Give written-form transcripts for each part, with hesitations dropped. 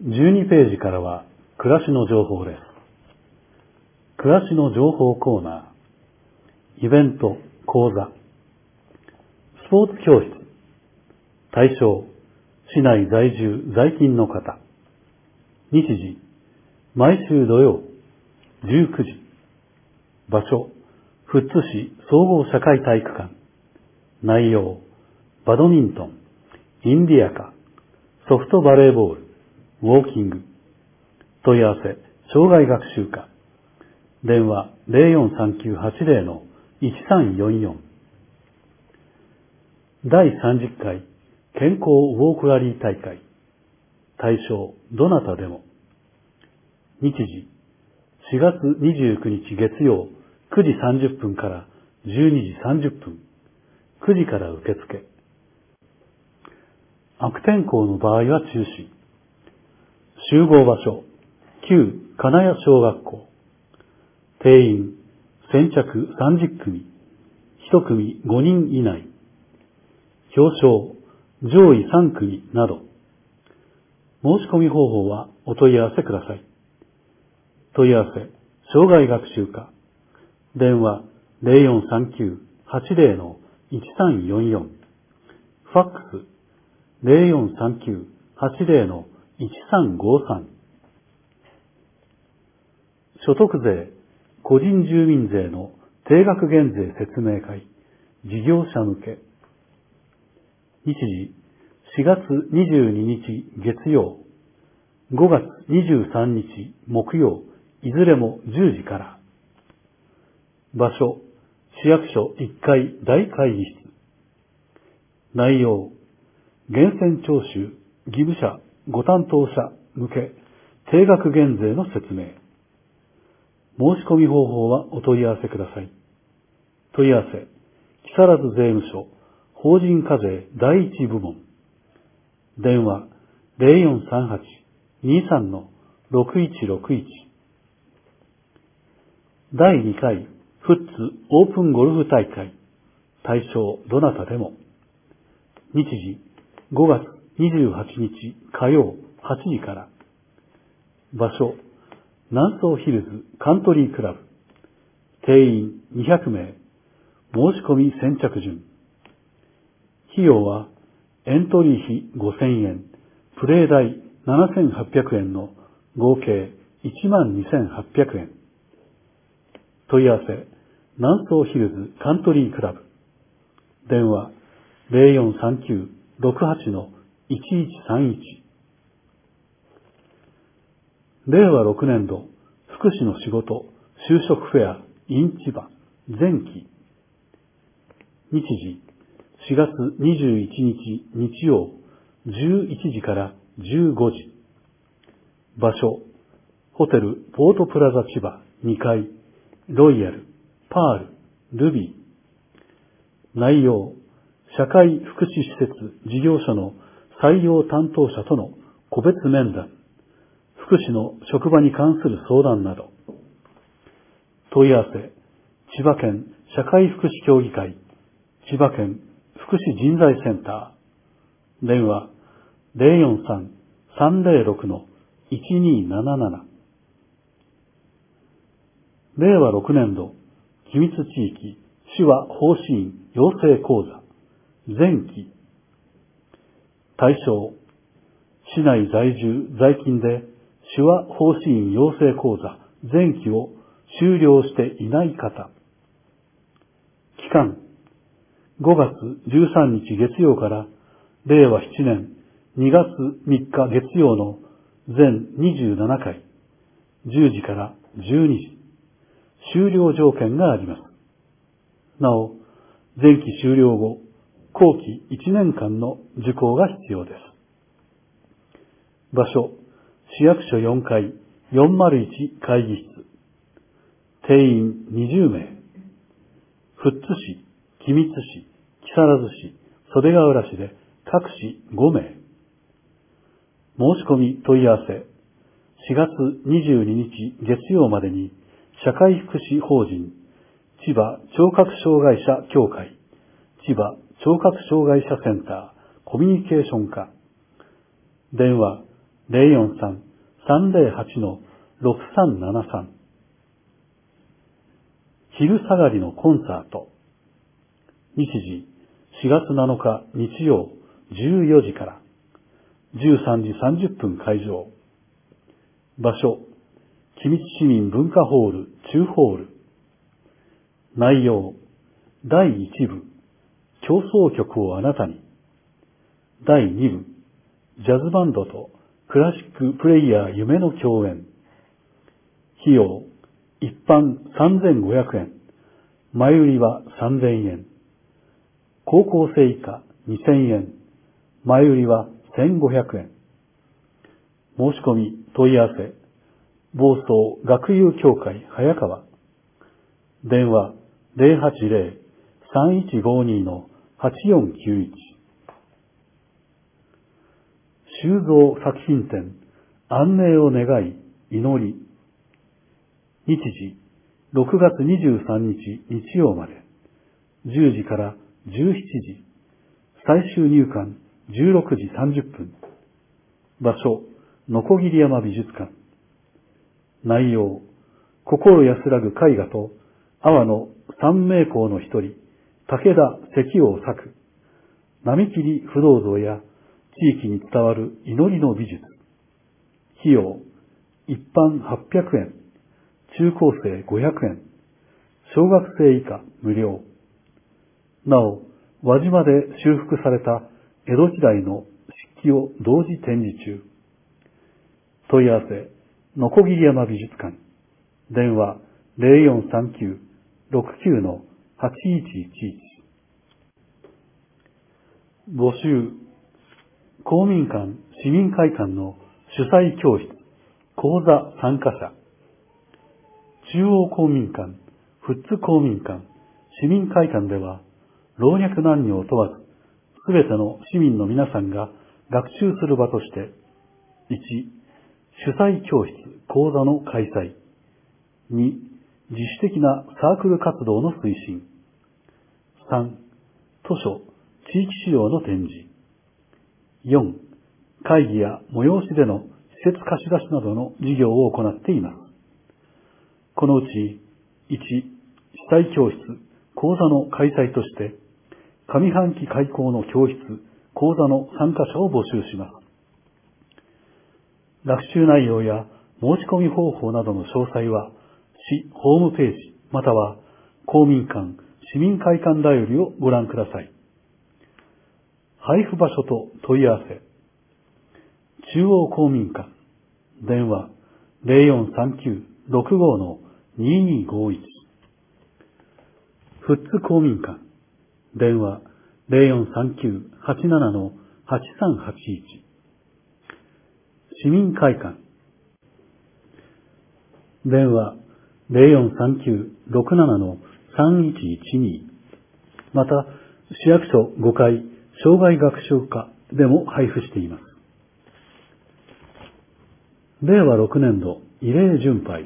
12ページからは暮らしの情報です。暮らしの情報コーナー、イベント、講座、スポーツ教室、対象、市内在住在勤の方、日時、毎週土曜、19時、場所、富津市総合社会体育館、内容、バドミントン、インディアカ、ソフトバレーボール、ウォーキング、問い合わせ、障害学習課、電話 043980-1344 第30回健康ウォークラリー大会、対象どなたでも、日時4月29日月曜9時30分から12時30分、9時から受付。悪天候の場合は中止。集合場所、旧金谷小学校。定員、先着30組、1組5人以内。表彰、上位3組など。申し込み方法はお問い合わせください。問い合わせ、障害学習課。電話 0439-80-1344。ファックス 0439-80-1353。所得税、個人住民税の定額減税説明会、事業者向け。日時、4月22日月曜、5月23日木曜、いずれも10時から。場所、市役所1階大会議室。内容、源泉徴収、義務者、ご担当者向け、定額減税の説明。申し込み方法はお問い合わせください。問い合わせ、木更津税務署、法人課税第一部門。電話、0438-23-6161。第2回、富津オープンゴルフ大会、対象どなたでも。日時、5月28日火曜8時から。場所、南総ヒルズカントリークラブ。定員200名。申し込み先着順。費用は、エントリー費5000円、プレイ代7800円の合計12800円。問い合わせ、南総ヒルズカントリークラブ。電話、0439-68-1131。令和6年度、福祉の仕事、就職フェア、in 千葉、前期。日時、4月21日日曜、11時から15時。場所、ホテルポートプラザ千葉2階、ロイヤル、パール、ルビー。内容、社会福祉施設事業所の採用担当者との個別面談、福祉の職場に関する相談など。問い合わせ、千葉県社会福祉協議会、千葉県福祉人材センター。電話、043-306-1277。令和6年度、機密地域手話方針員養成講座、前期。対象、市内在住在勤で手話方針員養成講座前期を修了していない方。期間、5月13日月曜から令和7年2月3日月曜の全27回、10時から12時。終了条件があります。なお、前期終了後、後期1年間の受講が必要です。場所、市役所4階401会議室。定員20名。富津市、君津市、木更津市、袖ヶ浦市で各市5名。申し込み問い合わせ、4月22日月曜までに社会福祉法人千葉聴覚障害者協会、千葉聴覚障害者センターコミュニケーション課。電話 043-308-6373。昼下がりのコンサート。日時、4月7日日曜14時から13時30分会場。場所、君津市民文化ホール中ホール。内容、第1部、協奏曲をあなたに。第2部、ジャズバンドとクラシックプレイヤー夢の共演。費用、一般3500円。前売りは3000円。高校生以下2000円。前売りは1500円。申し込み、問い合わせ、房総学友協会早川。電話080-3152-8491。修造作品展、安寧を願い、祈り。日時、6月23日日曜まで、10時から17時。最終入館16時30分。場所、鋸山美術館。内容、心安らぐ絵画と、阿波の三名工の一人、武田石王作、並切不動像や地域に伝わる祈りの美術。費用、一般800円、中高生500円、小学生以下無料。なお、輪島で修復された江戸時代の漆器を同時展示中。問い合わせ、鋸山美術館。電話0439-69-8111。募集、公民館、市民会館の主催教室、講座参加者。中央公民館、富津公民館、市民会館では、老若男女を問わず、すべての市民の皆さんが学習する場として、1、主催教室、講座の開催。2、自主的なサークル活動の推進。3、図書、地域資料の展示。4、会議や催しでの施設貸し出しなどの事業を行っています。このうち、1、主催教室、講座の開催として、上半期開講の教室、講座の参加者を募集します。学習内容や申し込み方法などの詳細は、市ホームページ、または公民館、市民会館だよりをご覧ください。配布場所と問い合わせ。中央公民館、電話0439-65-2251。富津公民館、電話0439-87-8381。市民会館、電話0439-67-3112。また、市役所5階障害学習課でも配布しています。令和6年度慰霊巡拝。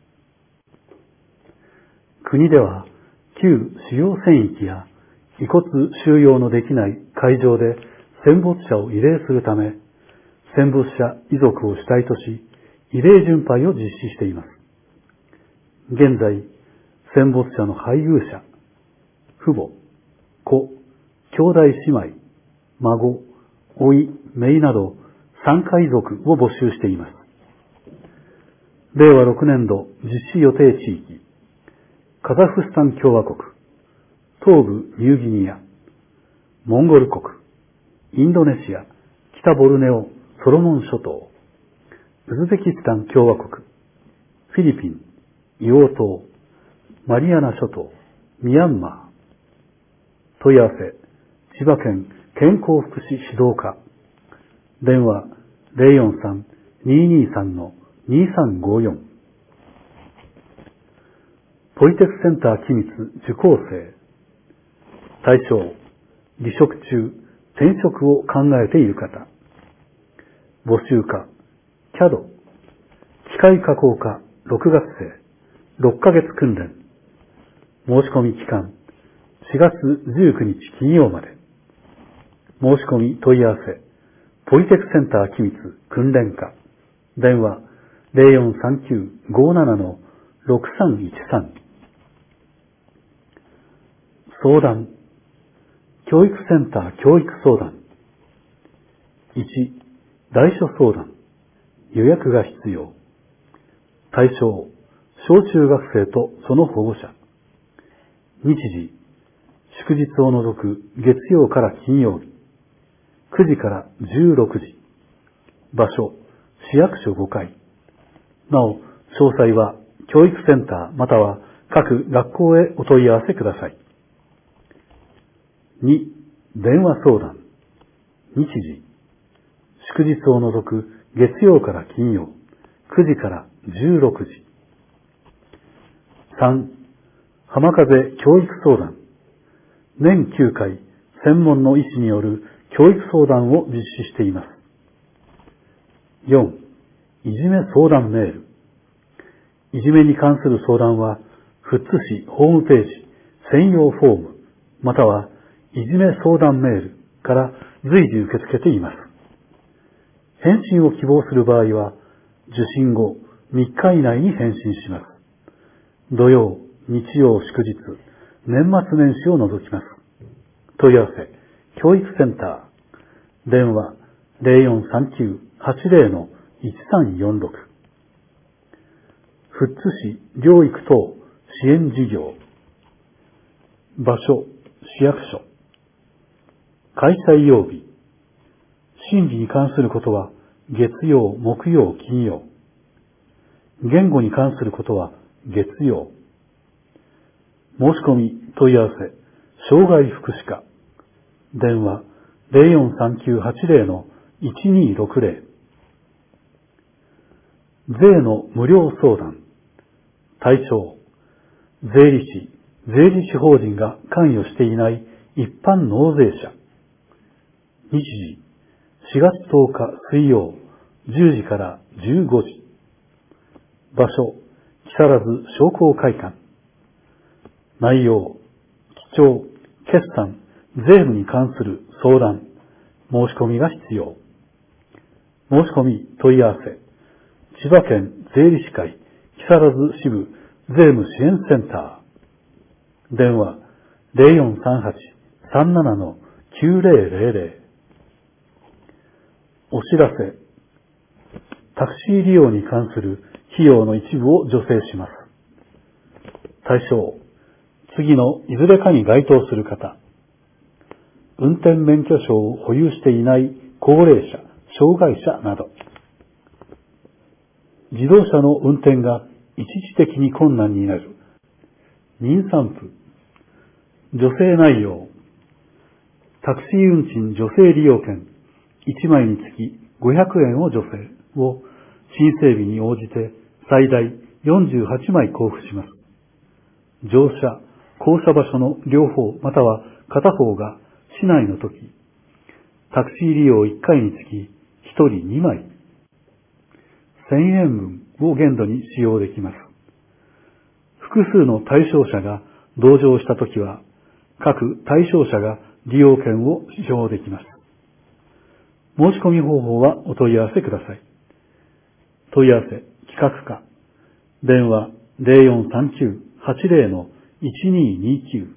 国では、旧主要戦域や遺骨収容のできない会場で戦没者を慰霊するため、戦没者遺族を主体とし、慰霊巡拝を実施しています。現在、戦没者の配偶者、父母、子、兄弟姉妹、孫、甥、姪など参加遺族を募集しています。令和6年度実施予定地域、カザフスタン共和国、東部ニューギニア、モンゴル国、インドネシア、北ボルネオ、ソロモン諸島、ウズベキスタン共和国、フィリピン、硫黄島、マリアナ諸島、ミャンマー。問い合わせ、千葉県健康福祉指導課。電話043-223-2354。ポリテクセンター機密受講生。対象、離職中、転職を考えている方。募集課、CAD、機械加工科6月生、6ヶ月訓練。申し込み期間、4月19日金曜まで。申し込み問い合わせ、 ポリテクセンター機密訓練課。電話0439-57-6313。相談。教育センター教育相談。1、大書相談。予約が必要。対象、小中学生とその保護者。日時、祝日を除く月曜から金曜日。9時から16時。場所、市役所5階。なお、詳細は教育センターまたは各学校へお問い合わせください。2、電話相談。日時、祝日を除く月曜から金曜、9時から16時。3、浜風教育相談。年9回、専門の医師による教育相談を実施しています。4、いじめ相談メール。いじめに関する相談は、富津市ホームページ専用フォーム、またはいじめ相談メールから随時受け付けています。返信を希望する場合は、受信後3日以内に返信します。土曜、日曜、祝日、年末年始を除きます。問い合わせ、教育センター。電話0439-80-1346。富津市療育等支援事業。場所、市役所。開催曜日。審理に関することは月曜、木曜、金曜。言語に関することは月曜。申し込み、問い合わせ、障害福祉課。電話043980-1260。税の無料相談。対象、税理士、税理士法人が関与していない一般納税者。日時、4月10日水曜、10時から15時。場所、木更津商工会館。内容、記帳、決算、税務に関する相談、申し込みが必要。申し込み、問い合わせ、千葉県税理士会木更津支部税務支援センター。電話0438-37-9000。お知らせ。タクシー利用に関する費用の一部を助成します。対象、次のいずれかに該当する方。運転免許証を保有していない高齢者、障害者など。自動車の運転が一時的に困難になる。妊産婦。助成内容。タクシー運賃助成利用券1枚につき500円を助成を申請日に応じて最大48枚交付します。乗車、降車場所の両方または片方が市内のとき、タクシー利用1回につき1人2枚、1000円分を限度に使用できます。複数の対象者が同乗したときは、各対象者が利用券を使用できます。申し込み方法はお問い合わせください。問い合わせ、企画課。電話0439-80-1229。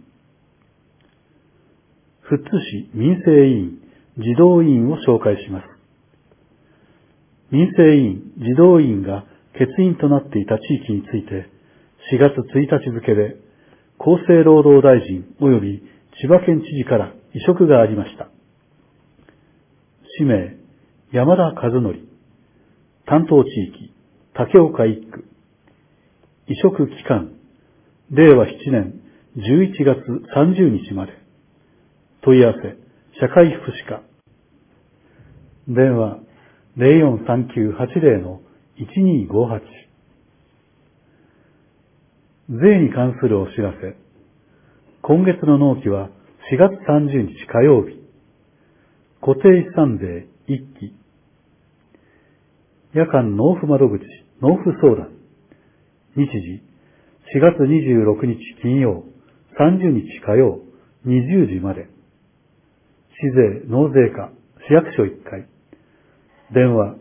富津市民生委員、児童委員を紹介します。民生委員、児童委員が欠員となっていた地域について、4月1日付で、厚生労働大臣及び千葉県知事から委嘱がありました。氏名、山田和則。担当地域、竹岡一区。委嘱期間、令和7年11月30日まで。問い合わせ、社会福祉課。電話、0439-80-1258。税に関するお知らせ。今月の納期は4月30日火曜日。固定資産税1期。夜間納付窓口、納付相談。日時、4月26日金曜、30日火曜、20時まで。市税納税課、市役所1階。 電話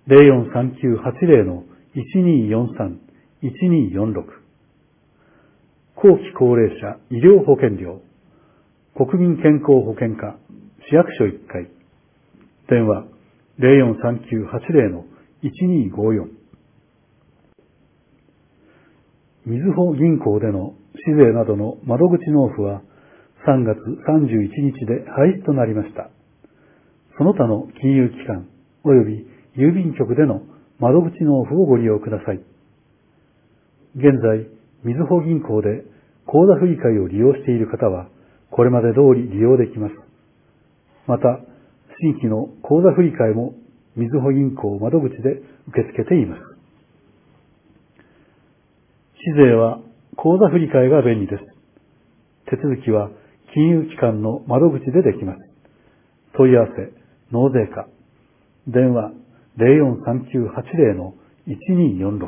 043980-1243-1246。後期高齢者医療保険料、国民健康保険課、市役所1階。電話043980-1254。みずほ銀行での市税などの窓口納付は3月31日で廃止となりました。その他の金融機関及び郵便局での窓口納付をご利用ください。現在、みずほ銀行で口座振替を利用している方は、これまで通り利用できます。また、新規の口座振替もみずほ銀行窓口で受け付けています。市税は口座振替が便利です。手続きは金融機関の窓口でできます。問い合わせ、納税課。電話043980-1246。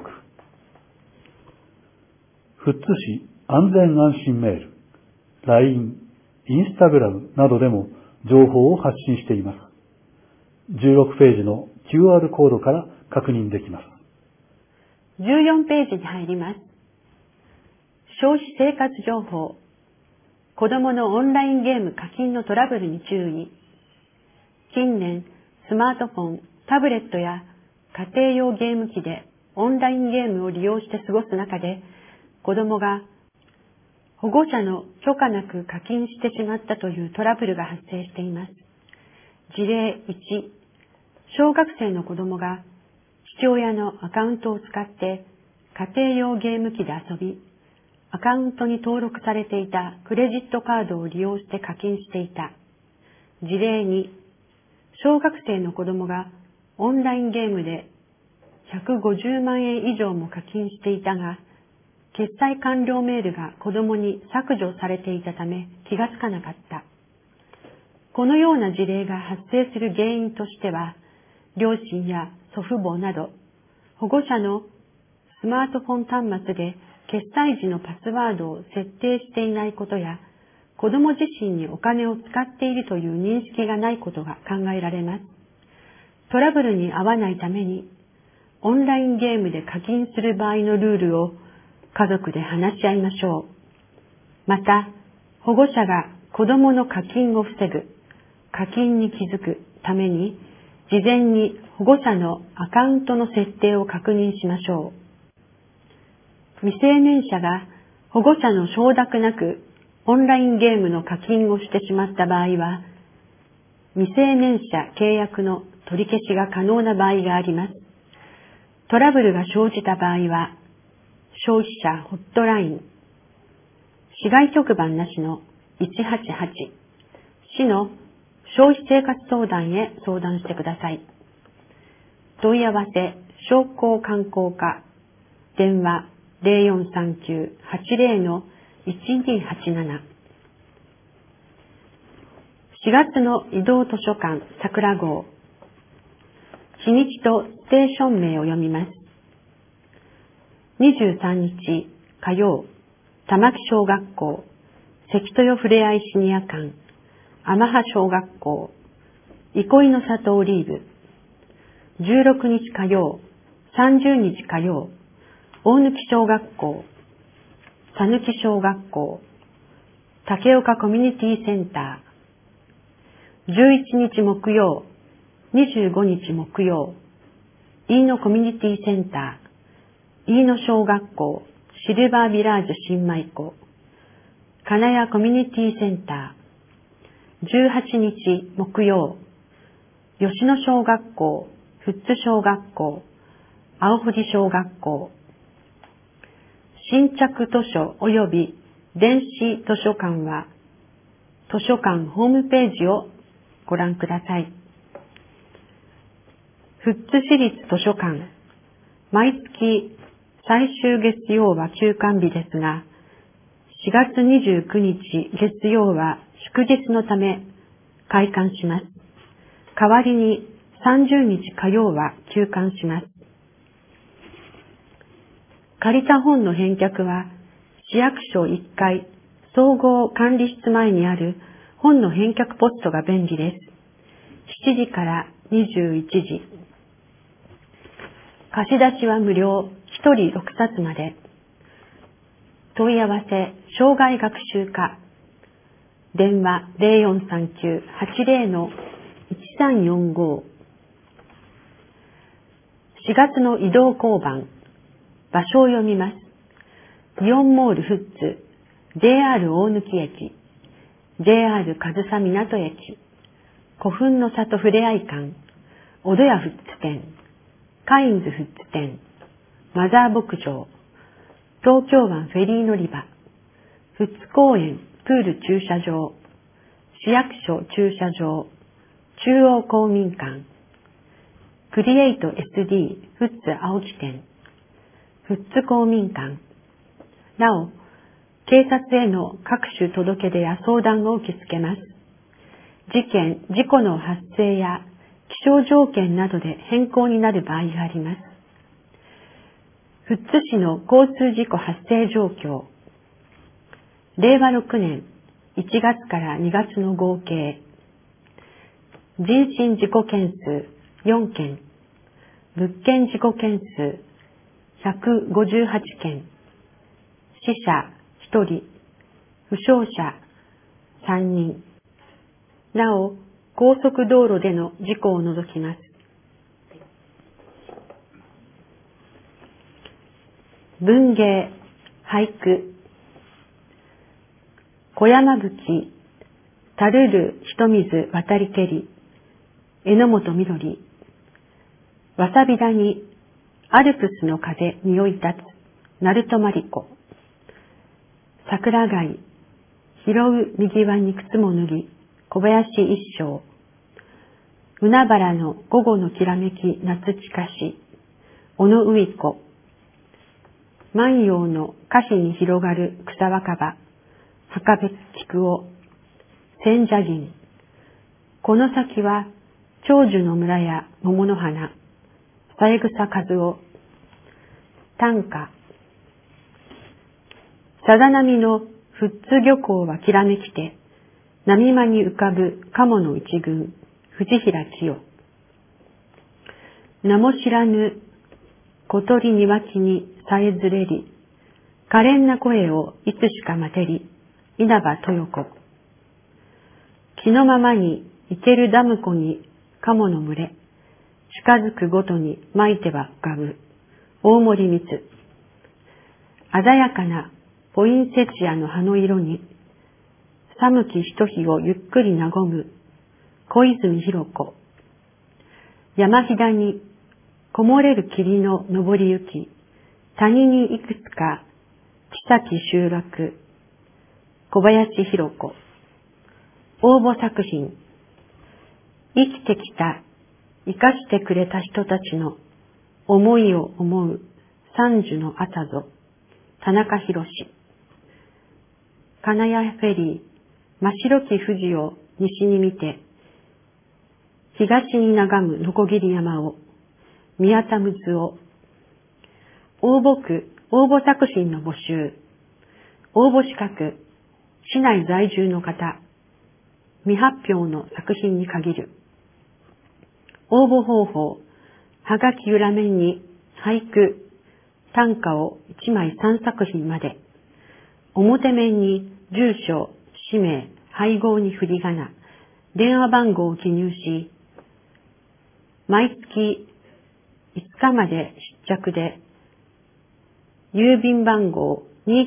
富津市安全安心メール、LINE、インスタグラムなどでも情報を発信しています。16ページの QR コードから確認できます。 14ページに入ります。消費生活情報。子供のオンラインゲーム課金のトラブルに注意。近年、スマートフォン、タブレットや家庭用ゲーム機でオンラインゲームを利用して過ごす中で、子供が保護者の許可なく課金してしまったというトラブルが発生しています。事例1、小学生の子供が父親のアカウントを使って家庭用ゲーム機で遊び、アカウントに登録されていたクレジットカードを利用して課金していた。事例2、小学生の子供がオンラインゲームで150万円以上も課金していたが、決済完了メールが子供に削除されていたため気がつかなかった。このような事例が発生する原因としては、両親や祖父母など保護者のスマートフォン端末で決済時のパスワードを設定していないことや、子供自身にお金を使っているという認識がないことが考えられます。トラブルに遭わないために、オンラインゲームで課金する場合のルールを家族で話し合いましょう。また、保護者が子供の課金を防ぐ、課金に気づくために、事前に保護者のアカウントの設定を確認しましょう。未成年者が保護者の承諾なくオンラインゲームの課金をしてしまった場合は、未成年者契約の取り消しが可能な場合があります。トラブルが生じた場合は、消費者ホットライン、市外局番なしの188、市の消費生活相談へ相談してください。問い合わせ、商工観光課、電話043980-1287。4月の移動図書館桜号。日にちとステーション名を読みます。23日火曜、玉木小学校、関豊ふれあいシニア館、天葉小学校、憩いの里オリーブ。16日火曜、30日火曜、大貫小学校、佐貫小学校、竹岡コミュニティセンター。11日木曜、25日木曜、飯野コミュニティセンター、飯野小学校、シルバービラージュ新舞子、金谷コミュニティセンター。18日木曜、吉野小学校、富津小学校、青藤小学校。新着図書及び電子図書館は、図書館ホームページをご覧ください。富津市立図書館、毎月最終月曜は休館日ですが、4月29日月曜は祝日のため開館します。代わりに30日火曜は休館します。借りた本の返却は市役所1階総合管理室前にある本の返却ポストが便利です。7時から21時。 貸し出しは無料、1人6冊まで。問い合わせ、生涯学習課。電話 0439-80-1345。4月の移動交番。場所を読みます。イオンモール富津、JR 大貫駅、JR 上総港駅、古墳の里ふれあい館、おどや富津店、カインズ富津店、マザー牧場、東京湾フェリー乗り場、富津公園プール駐車場、市役所駐車場、中央公民館、クリエイト SD 富津青木店、富津公民館。なお、警察への各種届け出や相談を受け付けます。事件・事故の発生や気象条件などで変更になる場合があります。富津市の交通事故発生状況。令和6年1月から2月の合計。人身事故件数4件。物件事故件数158件。死者1人、負傷者3人。なお、高速道路での事故を除きます。文芸、俳句。小山吹、たるるひ水渡りけり、榎本みどり。わさび田に、アルプスの風匂い立つ、鳴門まりこ。桜貝、拾う右輪に靴も脱ぎ、小林一生。海原の午後のきらめき夏近し、小野うい子。万葉の歌詞に広がる草若葉、墓部菊を。千社銀。この先は、長寿の村や桃の花、三枝和夫。短歌。さざ波の富津漁港はきらめきて、波間に浮かぶ鴨の一群、藤平清。名も知らぬ小鳥庭木にさえずれり、可憐な声をいつしか待てり、稲葉豊子。気のままに行けるダム湖に鴨の群れ、近づくごとに巻いては浮かぶ、大森光。鮮やかなポインセチアの葉の色に、寒きひと日をゆっくり和む、小泉弘子。山ひだに木漏れる霧の登り行き、谷にいくつか木崎集落、小林弘子。応募作品。生きてきた、生かしてくれた人たちの思いを思う三樹の朝ぞ、田中博。金谷フェリー、真白き富士を西に見て、東に眺む鋸山を、宮田睦夫。応募作品の募集。応募資格、市内在住の方、未発表の作品に限る。応募方法、はがき裏面に俳句、短歌を1枚3作品まで。表面に住所、氏名、配合に振り仮名、電話番号を記入し、毎月5日まで出着で、郵便番号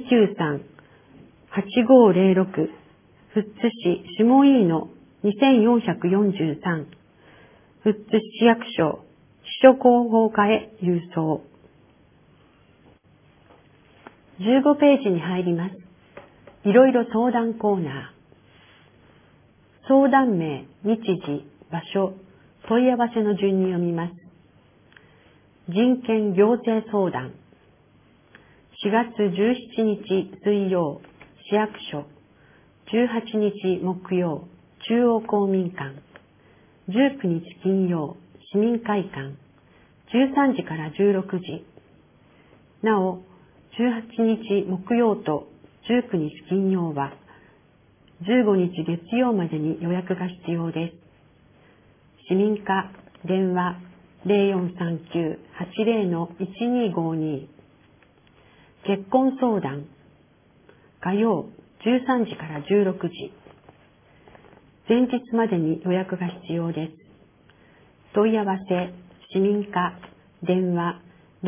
293-8506、富津市下井の2443、富津市役所支所広報課へ郵送。15ページに入ります。いろいろ相談コーナー。相談名、日時、場所、問い合わせの順に読みます。人権行政相談。4月17日水曜、市役所。18日木曜、中央公民館。19日金曜、市民会館。13時から16時。なお、18日木曜と19日金曜は、15日月曜までに予約が必要です。市民課、電話 0439-80-1252結婚相談火曜13時から16時前日までに予約が必要です。問い合わせ市民課電話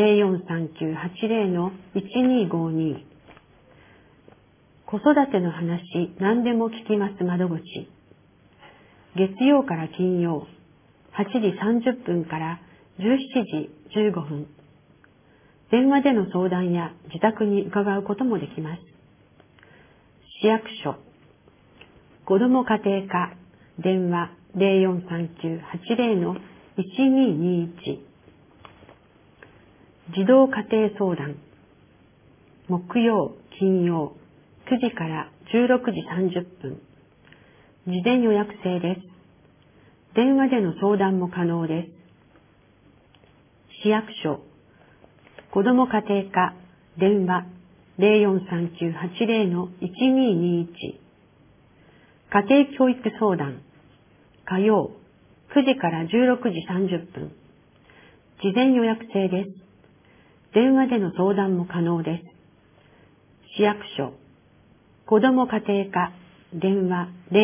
0439-80-1252子育ての話何でも聞きます窓口月曜から金曜8時30分から17時15分電話での相談や自宅に伺うこともできます。市役所子ども家庭課電話0439-80-1221児童家庭相談木曜金曜9時から16時30分事前予約制です。電話での相談も可能です。市役所子ども家庭課電話0439-80-1221家庭教育相談火曜9時から16時30分事前予約制です。電話での相談も可能です。市役所子ども家庭課電話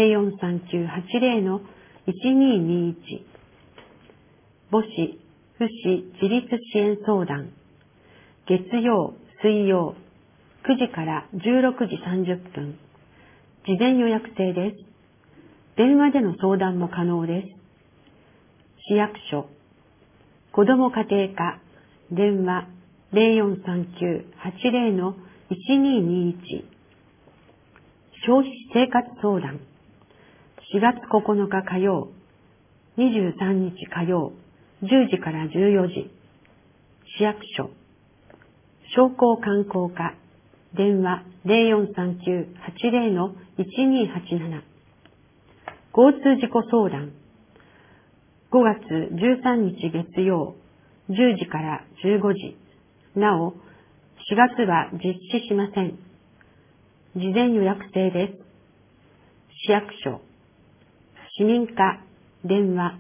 0439-80-1221母子父子自立支援相談月曜水曜9時から16時30分事前予約制です。電話での相談も可能です。市役所子ども家庭課電話0439-80-1221消費生活相談4月9日火曜23日火曜10時から14時市役所商工観光課電話0439-80-1287交通事故相談5月13日月曜10時から15時なお4月は実施しません。事前予約制です。市役所市民課電話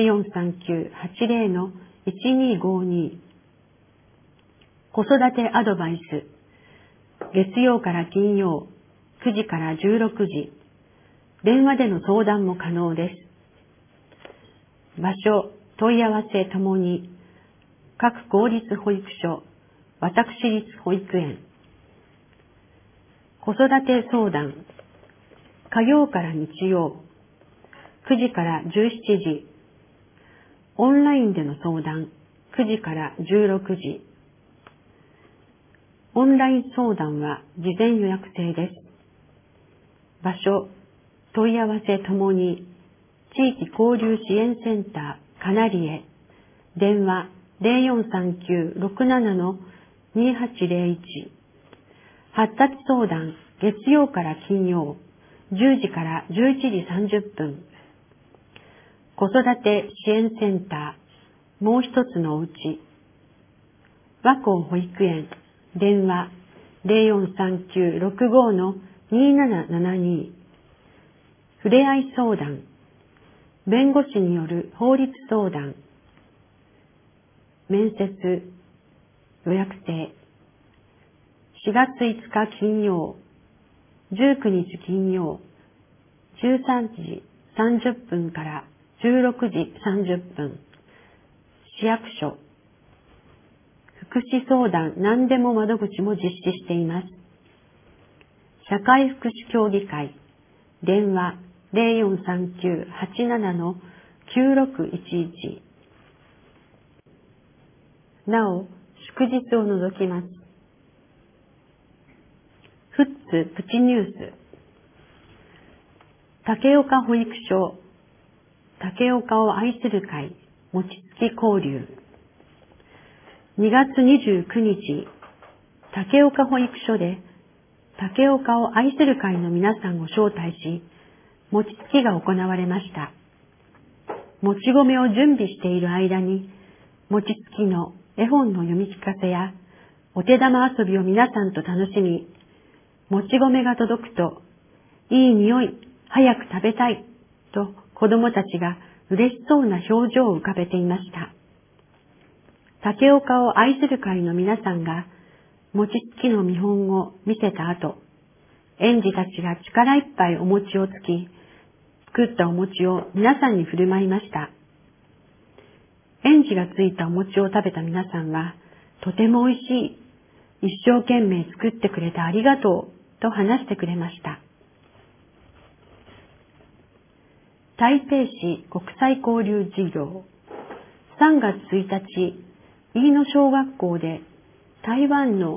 0439-80-1252子育てアドバイス月曜から金曜9時から16時電話での相談も可能です。場所問い合わせともに各公立保育所私立保育園子育て相談火曜から日曜9時から17時オンラインでの相談9時から16時オンライン相談は事前予約制です。場所問い合わせともに地域交流支援センターかなりへ電話0439-67-2801発達相談月曜から金曜10時から11時30分子育て支援センターもう一つのおうち和光保育園電話0439-65-2772ふれあい相談弁護士による法律相談面接予約制4月5日金曜19日金曜13時30分から16時30分市役所福祉相談何でも窓口も実施しています。社会福祉協議会電話0439-87-9611なお祝日を除きます。フッツプチニュース竹岡保育所竹岡を愛する会餅つき交流2月29日竹岡保育所で竹岡を愛する会の皆さんを招待し餅つきが行われました。もち米を準備している間に餅つきの絵本の読み聞かせやお手玉遊びを皆さんと楽しみもち米が届くといい匂い早く食べたいと子供たちが嬉しそうな表情を浮かべていました。 竹岡を愛する会の皆さんが、餅つきの見本を見せた後、園児たちが力いっぱいお餅をつき、作ったお餅を皆さんに振る舞いました。園児がついたお餅を食べた皆さんは、とても美味しい、一生懸命作ってくれてありがとう、と話してくれました。台北市国際交流事業、3月1日、飯野小学校で台湾の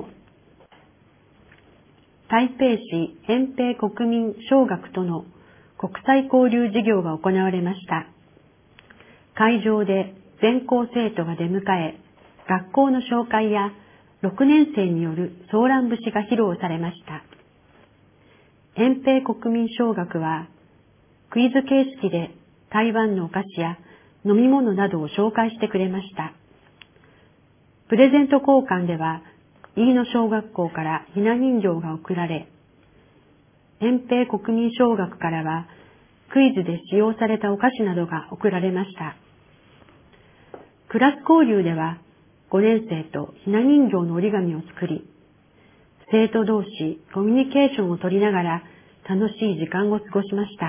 台北市延平国民小学との国際交流事業が行われました。会場で全校生徒が出迎え、学校の紹介や6年生によるソーラン節が披露されました。延平国民小学はクイズ形式で台湾のお菓子や飲み物などを紹介してくれました。プレゼント交換では飯野小学校からひな人形が贈られ、延平国民小学からはクイズで使用されたお菓子などが贈られました。クラス交流では5年生とひな人形の折り紙を作り、生徒同士コミュニケーションを取りながら楽しい時間を過ごしました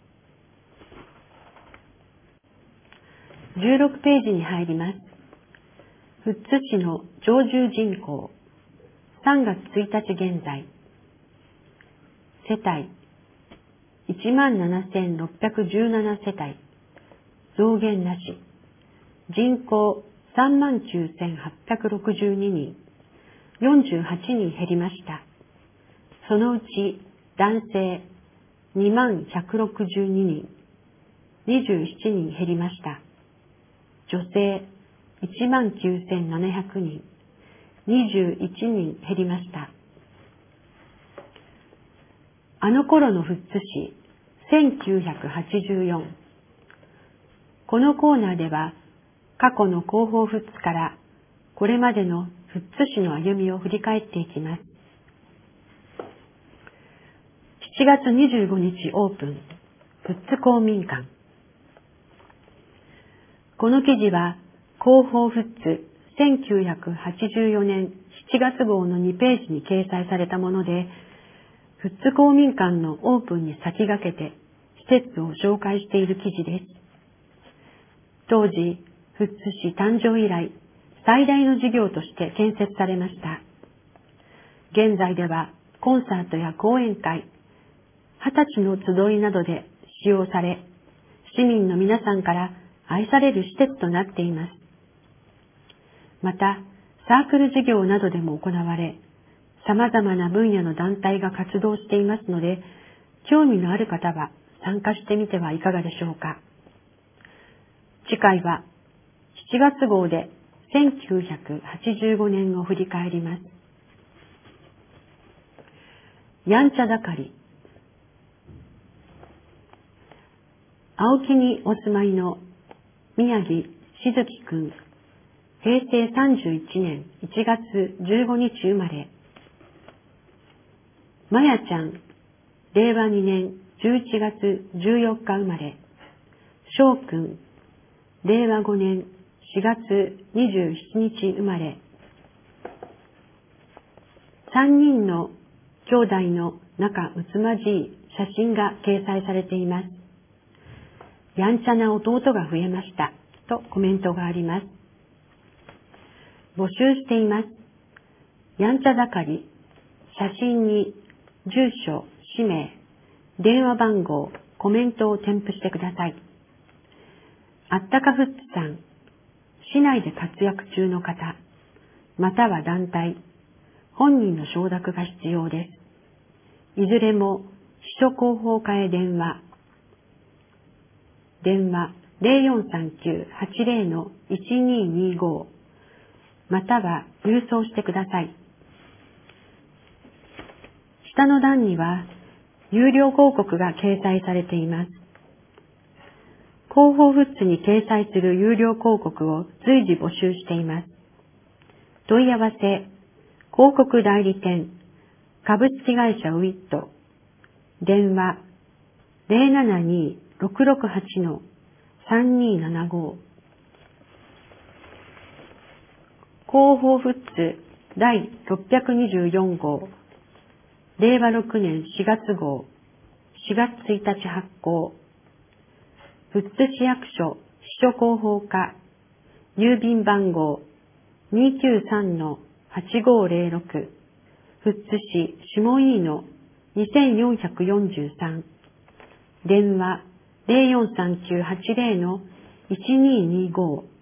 。16ページに入ります。富津市の常住人口、3月1日現在、世帯、17,617世帯、増減なし、人口39,862人、48人減りました。そのうち男性2162人、27人減りました。女性19,700人、21人減りました。あの頃の富津市、1984。このコーナーでは、過去の広報富津からこれまでの富津市の歩みを振り返っていきます。7月25日オープン、富津公民館。この記事は、広報富津1984年7月号の2ページに掲載されたもので、富津公民館のオープンに先駆けて施設を紹介している記事です。当時、富津市誕生以来、最大の事業として建設されました。現在ではコンサートや講演会、20歳の集いなどで使用され、市民の皆さんから愛される施設となっています。また、サークル事業などでも行われ、様々な分野の団体が活動していますので、興味のある方は参加してみてはいかがでしょうか。次回は7月号で1985年を振り返ります。やんちゃ盛り。青木にお住まいの宮城しずきくん、平成31年1月15日生まれ。まやちゃん、令和2年11月14日生まれ。しょうくん、令和5年4月27日生まれ。3人の兄弟の仲睦まじい写真が掲載されています。やんちゃな弟が増えましたとコメントがあります。募集しています。やんちゃ盛り、写真に住所、氏名、電話番号、コメントを添付してください。あったかフッツさん、市内で活躍中の方、または団体、本人の承諾が必要です。いずれも秘書広報課へ電話 0439-80-1225 または郵送してください。下の段には有料広告が掲載されています。広報フッツに掲載する有料広告を随時募集しています。問い合わせ、広告代理店、株式会社ウィット、電話 072-668-3275 広報富津第624号、令和6年4月号、4月1日発行。富津市役所秘書広報課、郵便番号 293-8506、富津市下井の2443、電話 043980-1225